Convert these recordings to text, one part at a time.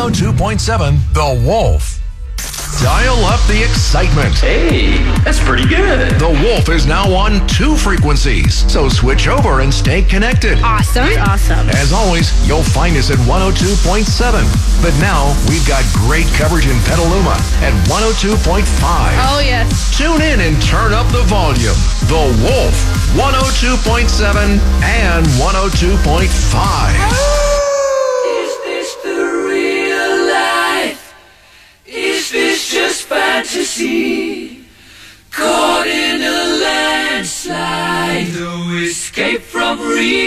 102.7 The Wolf. Dial up the excitement. Hey, that's pretty good. The Wolf is now on 2 frequencies, so switch over and stay connected. Awesome. As always, you'll find us at 102.7. But now we've got great coverage in Petaluma at 102.5. Oh, yes. Tune in and turn up the volume. The Wolf, 102.7 and 102.5. Is this the real life? Is this just fantasy? Caught in a landslide, no escape from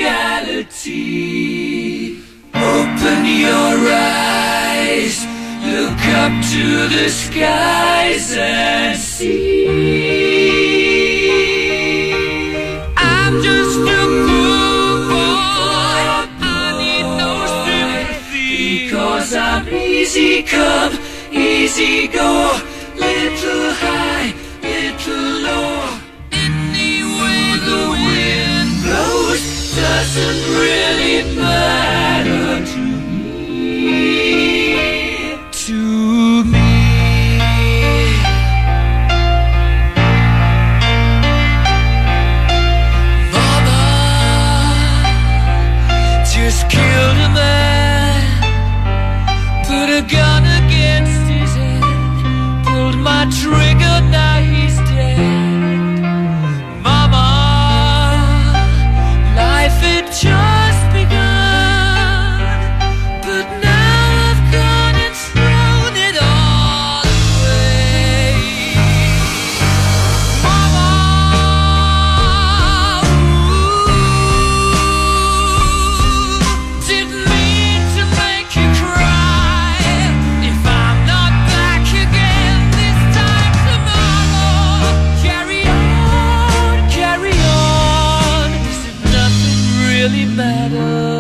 reality. Open your eyes, look up to the skies and see. I'm just a poor boy, I need no sympathy, because I'm easy come, easy go, little high, little low. Anyway the wind blows doesn't really matter to me. To me. Mama just killed a man, put a gun against his head, pulled my trigger, now he's dead. Mama, life had just begun, but now I've gone and thrown it all away. Mama, didn't mean to make you cry. If I'm not back again this time tomorrow, carry on, carry on, as if nothing really matters.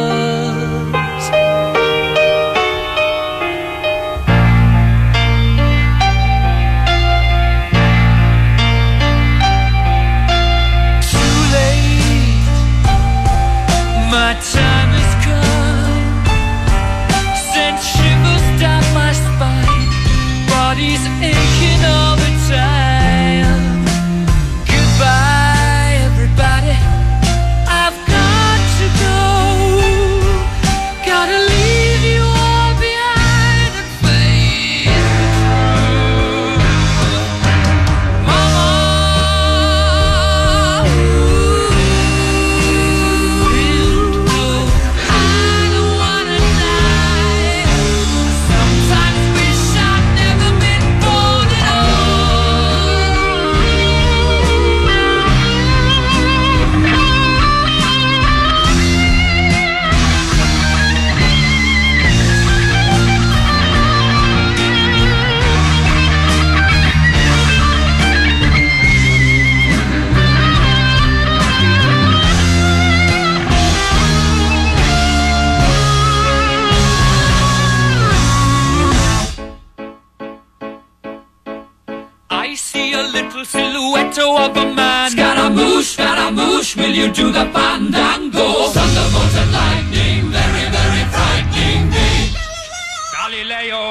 Too late, my time has come, sent shivers down my spine, body's aching all the time. Goodbye, everybody, I've got to go, gotta leave you all behind and face the truth. Mama, wind blow, I don't wanna die. Sometimes wish I'd never been born at I see a little silhouette of a man. Scaramouche, will you do the fandango? Thunderbolt and lightning, very, very frightening me. Galileo,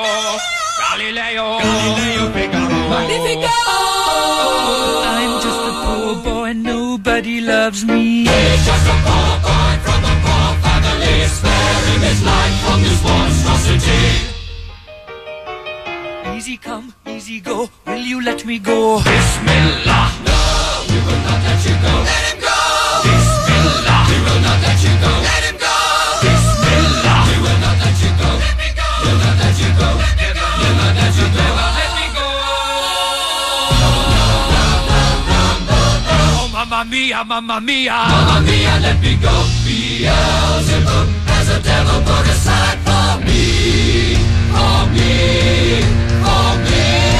Magnifico! I'm just a poor boy, nobody loves me. He's just a poor boy from a poor family, sparing his life from this monstrosity. Easy come, easy go, will you let me go? Bismillah, no, we will not let you go. Let him go! Bismillah, we will not let you go. Let him go! Bismillah, we will not let you go. Let me go! We'll not let you go. Let me go! We'll not let you go. Let me go! Oh, mamma mia, mamma mia. Mamma mia, let me go. Beelzebub has a devil put aside for me. For me. For me.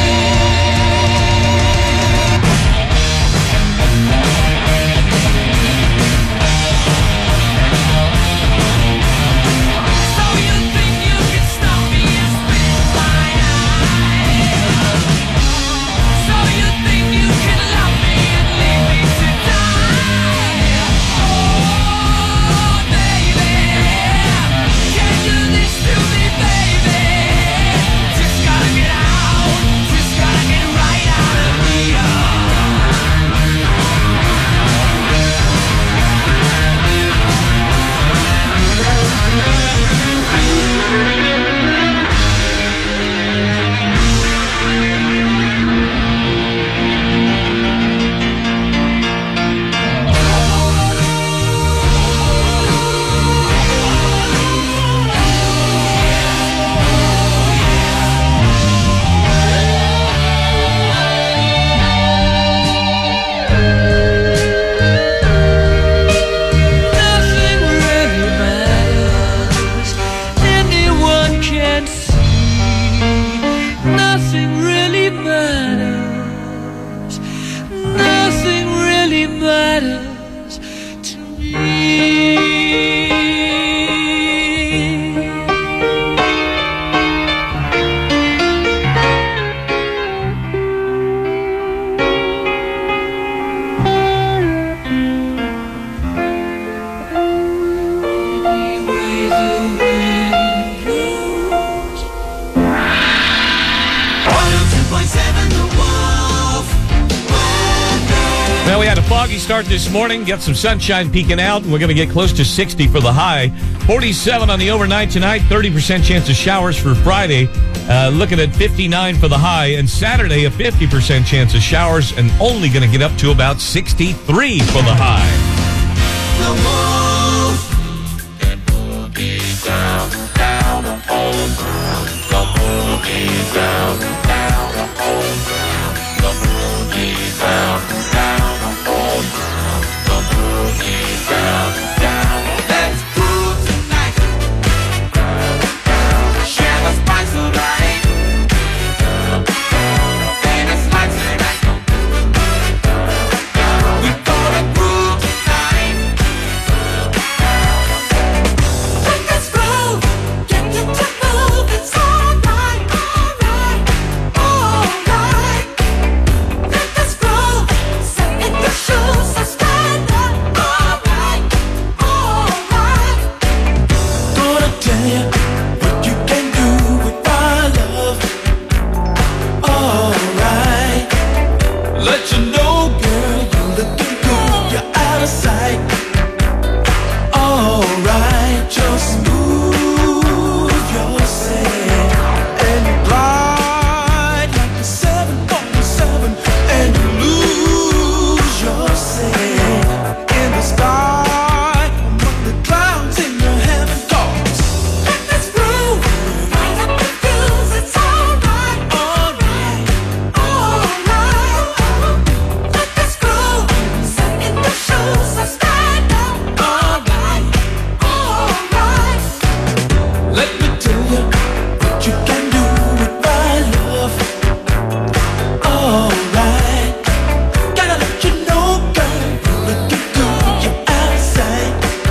So you think you can stop me and spit my eye? So you think you can love me and leave me to die? Oh, baby. foggy start this morning. Got some sunshine peeking out, and we're going to get close to 60 for the high. 47 on the overnight tonight. 30% chance of showers for Friday. Looking at 59 for the high. And Saturday, a 50% chance of showers, and only going to get up to about 63 for the high. The boogie down, down the home ground. The boogie down, down the home ground. The boogie down, down the home ground. The boogie down, down. Let's groove tonight. Share the spice of life. And it's like tonight. We gonna groove tonight. Let us groove. Get you to move. It's alright, alright, alright. Let us groove. Step in your shoes, so stand up. Alright, alright. Gonna tell you what you can do with my love. Alright. Let you know, girl, you're looking good. You're out of sight. Alright, just move yourself and glide like a 747, and you lose yourself in the sky among the clouds in your heaven thoughts. Let this groove right up the fuse. It's alright, alright, alright. Let this groove set in the shoes, so stand up. Alright, alright. Let me tell you what you can do with my love. Alright. Gotta let you know, girl, you're looking good. You're outside.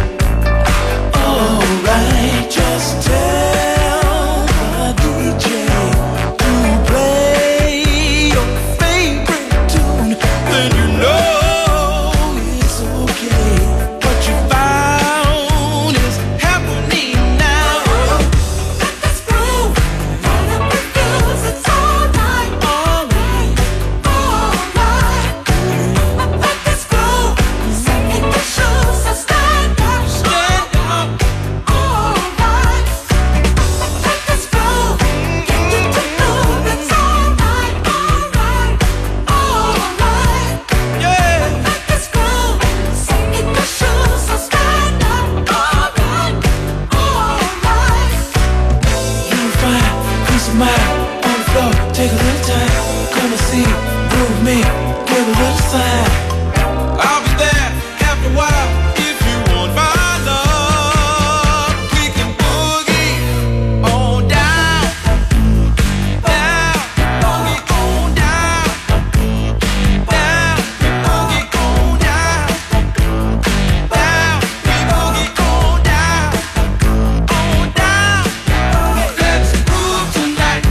Alright. Just tell the DJ to play your favorite tune. Then you know it's okay. What you found is happening now. Let this groove right up the fuse. It's alright, alright, alright. Let this groove set in your shoes, so stand up, stand up. Alright. Let this groove get you to move. It's alright, alright, alright. Yeah. Let this groove set in your shoes, so stand up. Alright, alright. You're fine, peace of mind, on the floor, take a little time, come and see, groove me, give a little sign. I'll be there after a while if you want my love. We can boogie on down, down, boogie on down, down, boogie on down, down, we boogie on down, on down. Let's groove tonight.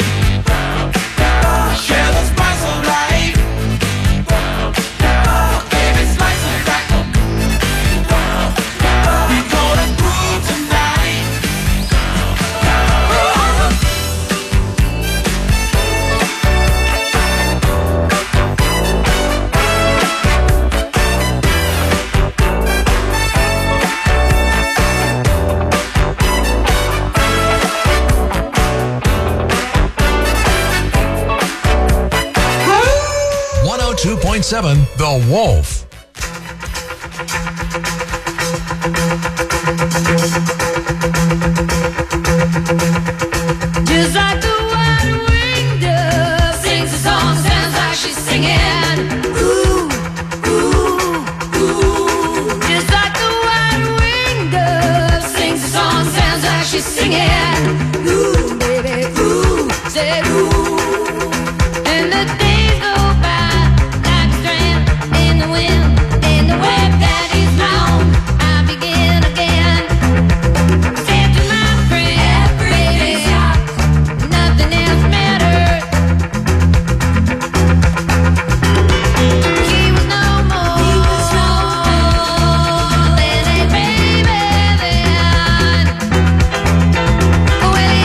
Share the spice of life. Baby, slice and dice. We gonna groove tonight. Woo! 102.7 The Wolf. Just like the white-winged dove sings a song, sounds like she's singing. Ooh, ooh, ooh. Just like the white-winged dove sings a song, sounds like she's singing. Ooh, baby, ooh, say ooh. And the days go by like a strand in the wind, in the web that is blown. I begin again. Said to my friend, baby, nothing else matters. He was no more than a baby then. Well, he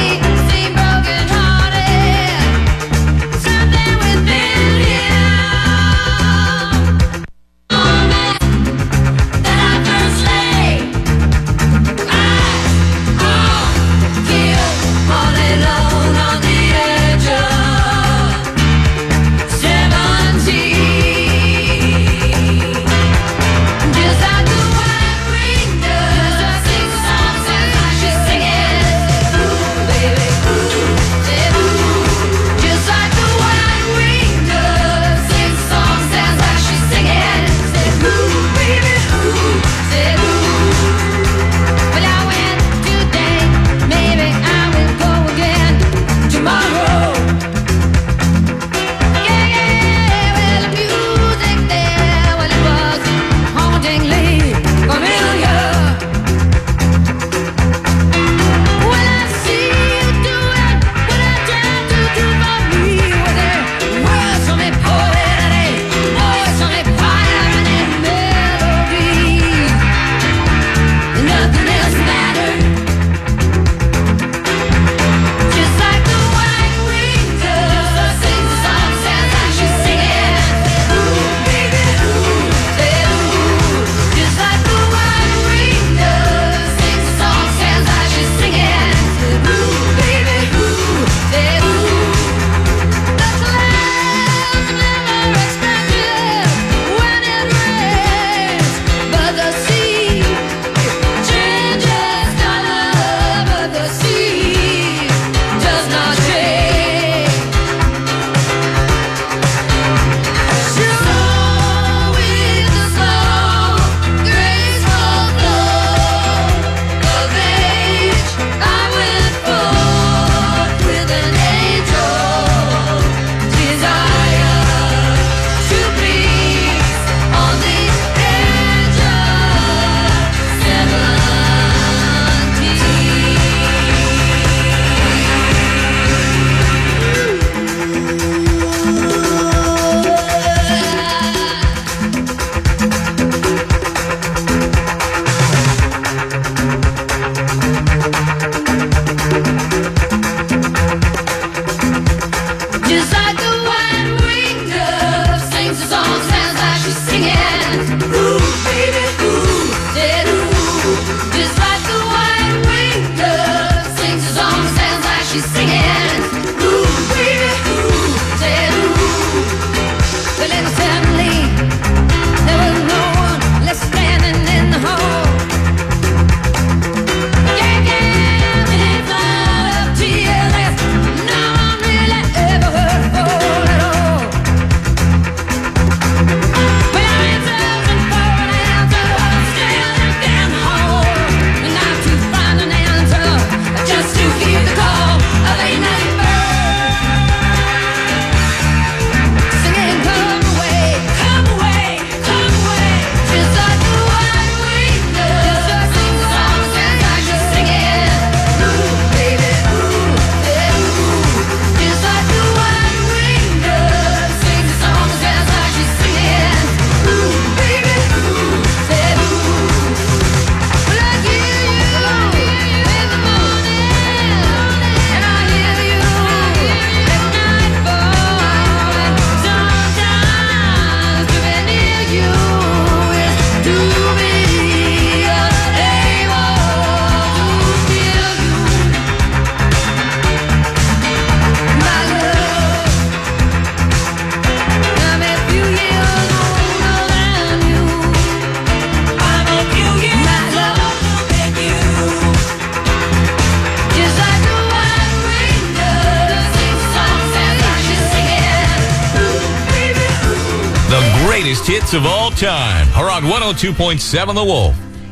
greatest hits of all time are on 102.7 The Wolf.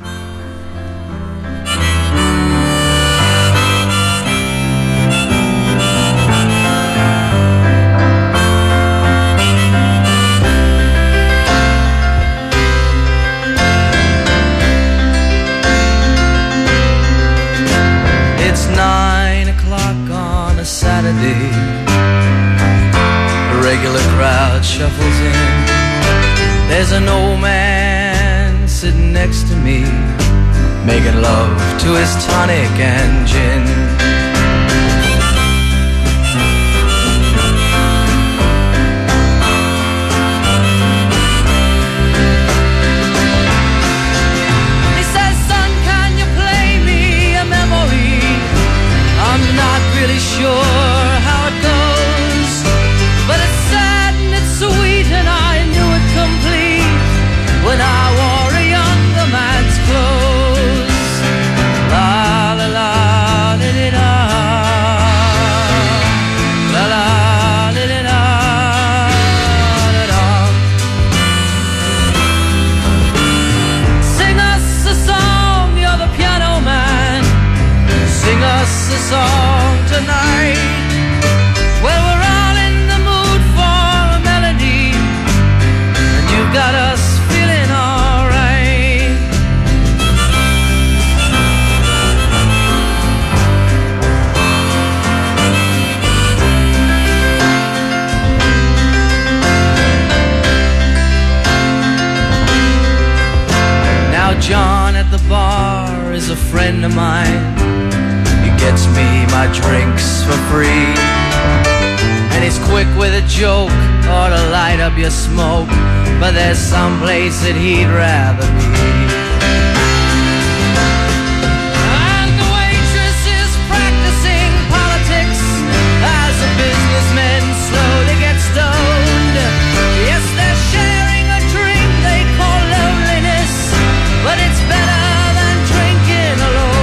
It's 9 o'clock on a Saturday. The regular crowd shuffles in. There's an old man sitting next to me, making love to his tonic and gin. He says, son, can you play me a memory? I'm not really sure how it goes, but it's sad and it's sweet and I knew it complete when I wore a younger man's clothes. La la la da da da, la la da da da da da. Sing us a song, you're the piano man. Sing us a song tonight. Well, we're all in the mood for a melody, and you've got us feeling alright. Now John at the bar is a friend of mine. He gets me my drinks for free, and he's quick with a joke or to light up your smoke, but there's some place that he'd rather be. And the waitress is practicing politics as the businessmen slowly get stoned. Yes, they're sharing a drink they call loneliness, but it's better than drinking alone.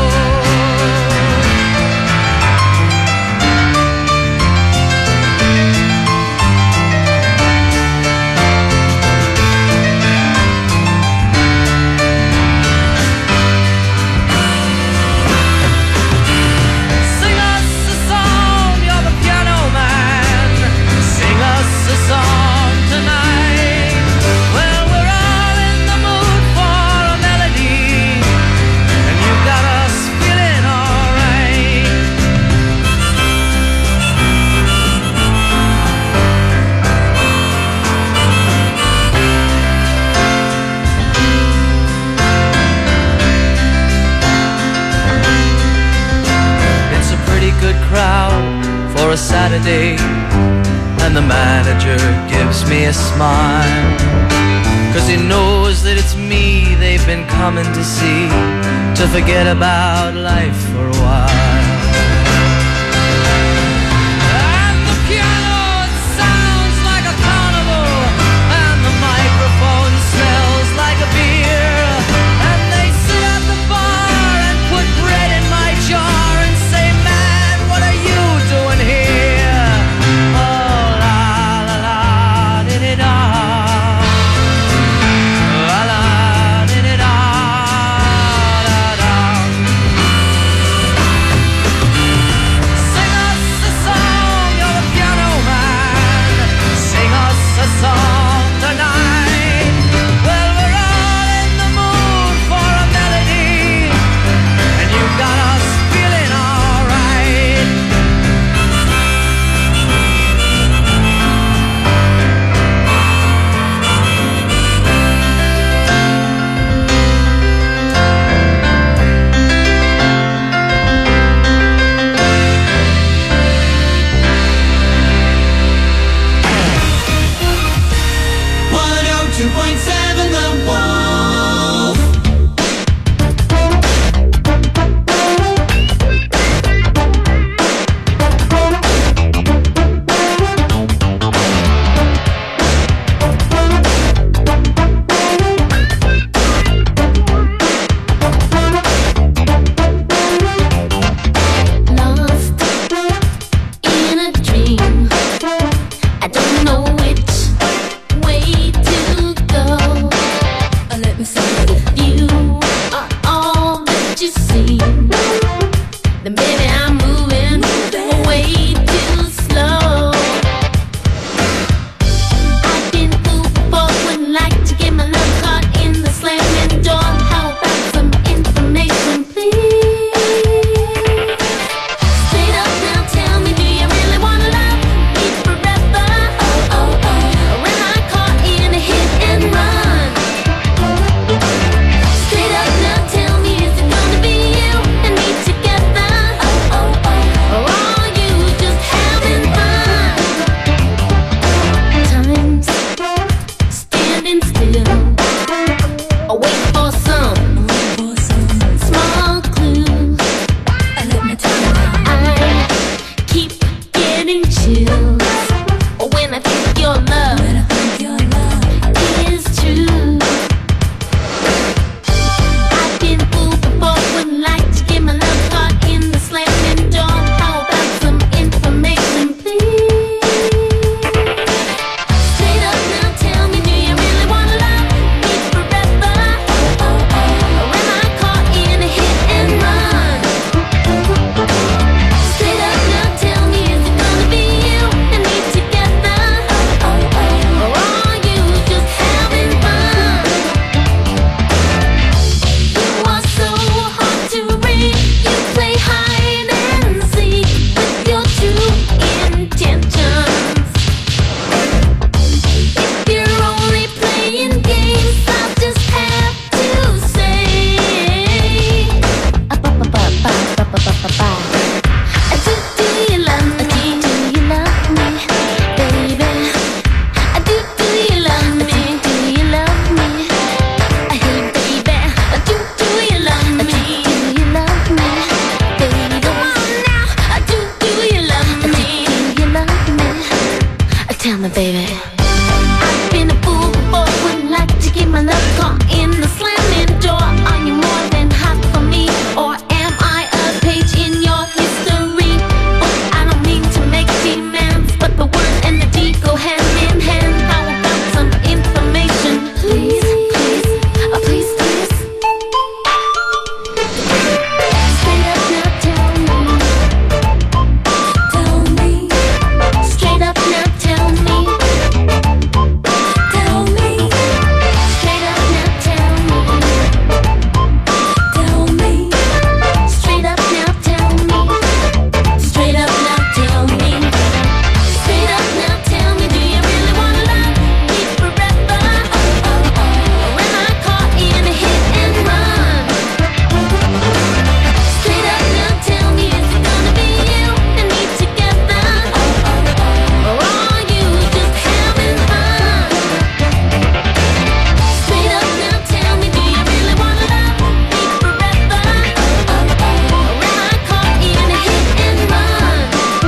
Sing us a song, you're the piano man. Sing us a song tonight. Well, we're all in the mood for a melody, and you've got us feeling alright. It's a pretty good crowd for a Saturday, and the manager gives me a smile, 'cause he knows that it's me they've been coming to see, to forget about life for a while. And the piano, it sounds like a carnival, and the microphone smells like a beer, and they sit at the bar and put bread in my jar and say, man, what are you doing here? Oh, la la la di di da, la la di di da da da. then baby I'm moving way too slow. I've been fooled before, wouldn't like to get my love caught in the slamming door. How about some information, please? Straight up now, tell me, do you really wanna love me forever? Oh, oh, oh. Or am I caught in a hit and run? Straight up now, tell me, is it gonna be you and me together? Oh, oh, oh. Or are you just having fun? Time's standing still, wait for some small clues. Let me tell you, I keep getting chills when I think your love is true. I've been fooled before, wouldn't like to get my love caught in the slamming door. How about some information, please? Straight up now, tell me, do you really wanna love me forever? Oh, oh, oh. Or am I caught in a hit and run? Straight up now, tell me, is it gonna be you and me together? Oh, oh, oh. Or are you just having fun? You are so hard to read. You play hide and seek with your true intentions. If you're only playing games, I'll just have to say, do you love me? Do you love me, baby? Do you love me? Do you love me? Hey, baby, do you love me? Do you love me, baby? Come on now, do you love me? Do you love me? Tell me, baby. I've been a fool before, wouldn't like to get my love caught in the slamming door. Are you more than hot for me, or am I a page in your history book? I don't mean to make demands, but the word and the deed go hand in hand. How about some information, please? Please, oh please, please. Straight up now, tell me. Tell me. Straight up now, tell me. Tell me. Straight up now, tell me. Tell me. Straight up now, tell me. Straight up now, tell me. Straight up now, tell me, do you really wanna love me forever? Oh, oh, oh. Or am I caught in a hit and run? Straight up now, tell me, is it gonna be you and me together? Oh, oh, oh. Or are you just having fun? Straight up now, tell me, do you really wanna love me forever? Oh, oh, oh. Or am I caught in a hit and run?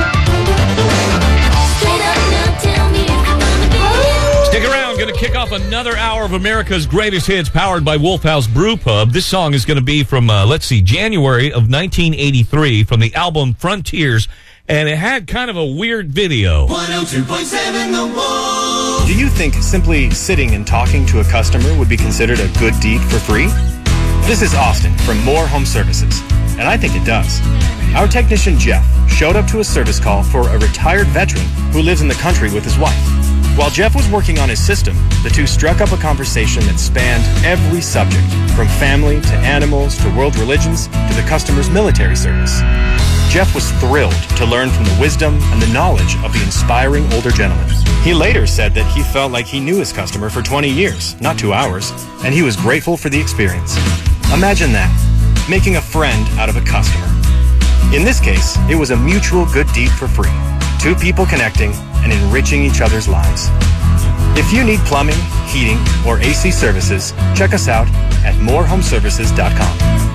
Straight up now, tell me, is it gonna be you? Stick around. Going to kick off another hour of America's greatest hits powered by Wolf House Brew Pub. This song is going to be from, January of 1983 from the album Frontiers, and it had kind of a weird video. 102.7 The Wolf. Do you think simply sitting and talking to a customer would be considered a good deed for free? This is Austin from Moore Home Services, and I think it does. Our technician Jeff showed up to a service call for a retired veteran who lives in the country with his wife. While Jeff was working on his system, the two struck up a conversation that spanned every subject, from family to animals to world religions to the customer's military service. Jeff was thrilled to learn from the wisdom and the knowledge of the inspiring older gentleman. He later said that he felt like he knew his customer for 20 years, not 2 hours, and he was grateful for the experience. Imagine that, making a friend out of a customer. In this case, it was a mutual good deed for free. Two people connecting and enriching each other's lives. If you need plumbing, heating, or AC services, check us out at morehomeservices.com.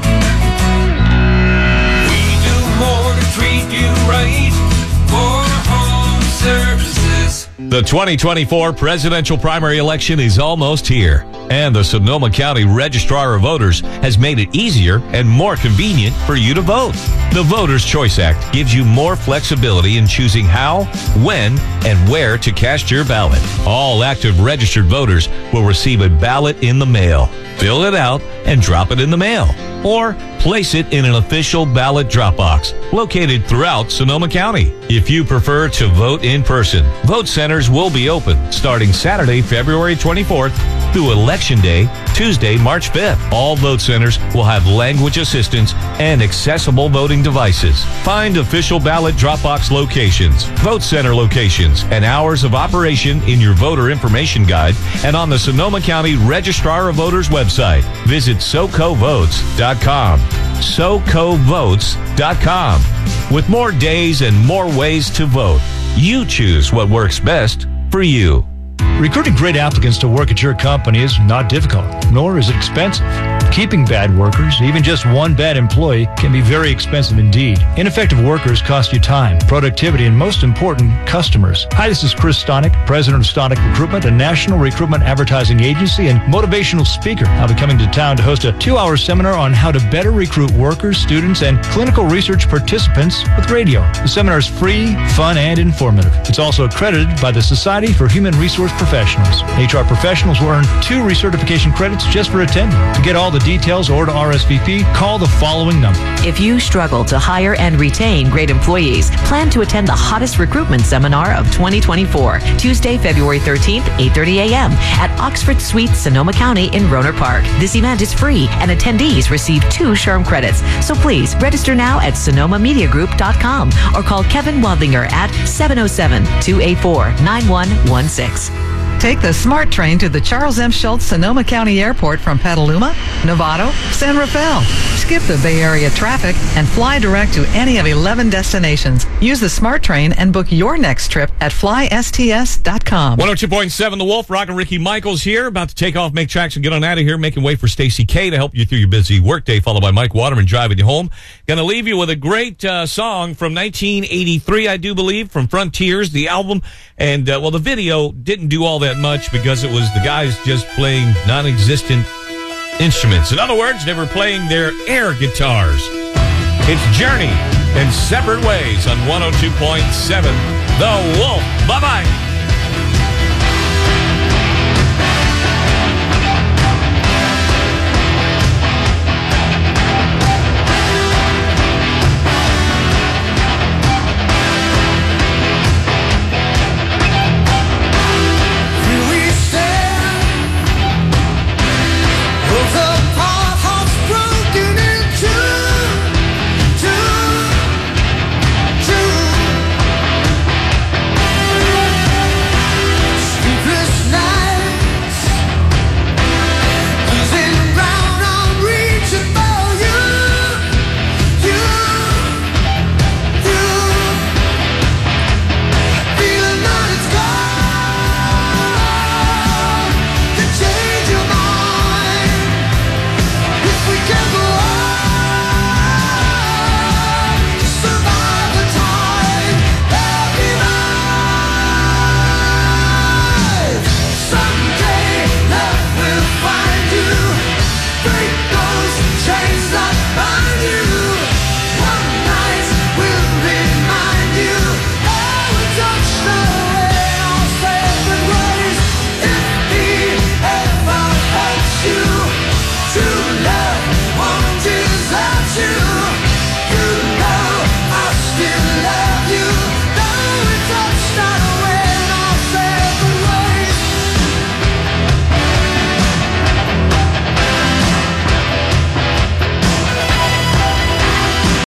We do more to treat you right. More home services. The 2024 presidential primary election is almost here, and the Sonoma County Registrar of Voters has made it easier and more convenient for you to vote. The Voters' Choice Act gives you more flexibility in choosing how, when, and where to cast your ballot. All active registered voters will receive a ballot in the mail. Fill it out and drop it in the mail. or place it in an official ballot drop box located throughout Sonoma County. If you prefer to vote in person, vote centers will be open starting Saturday, February 24th through Election Day, Tuesday, March 5th. All vote centers will have language assistance and accessible voting devices. Find official ballot drop box locations, vote center locations, and hours of operation in your voter information guide and on the Sonoma County Registrar of Voters website. Visit SoCoVotes.com. SoCoVotes.com. With more days and more ways to vote, you choose what works best for you. Recruiting great applicants to work at your company is not difficult, nor is it expensive. Keeping bad workers, even just one bad employee, can be very expensive indeed. Ineffective workers cost you time, productivity, and most important, customers. Hi, this is Chris Stonick, president of Stonick Recruitment, a national recruitment advertising agency and motivational speaker. I'll be coming to town to host a 2-hour seminar on how to better recruit workers, students, and clinical research participants with radio. The seminar is free, fun, and informative. It's also accredited by the Society for Human Resource Professionals. HR professionals will earn 2 recertification credits just for attending. To get all the details or to RSVP, call the following number. If you struggle to hire and retain great employees, plan to attend the hottest recruitment seminar of 2024, Tuesday, February 13th, 8:30 a.m. at Oxford Suites, Sonoma County in Roner Park. This event is free and attendees receive 2 SHRM credits. So please register now at sonomamediagroup.com or call Kevin Wadlinger at 707-284-9116. Take the SMART train to the Charles M. Schultz Sonoma County Airport from Petaluma, Novato, San Rafael. Skip the Bay Area traffic and fly direct to any of 11 destinations. Use the SMART train and book your next trip at flysts.com. 102.7 The Wolf, Rock and Ricky Michaels here, about to take off, make tracks, and get on out of here, making way for Stacy K to help you through your busy workday, followed by Mike Waterman driving you home. Going to leave you with a great song from 1983, I do believe, from Frontiers, the album. And, well, the video didn't do all that much because it was the guys just playing non-existent instruments. In other words, they were playing their air guitars. It's Journey in Separate Ways on 102.7 The Wolf. Bye-bye.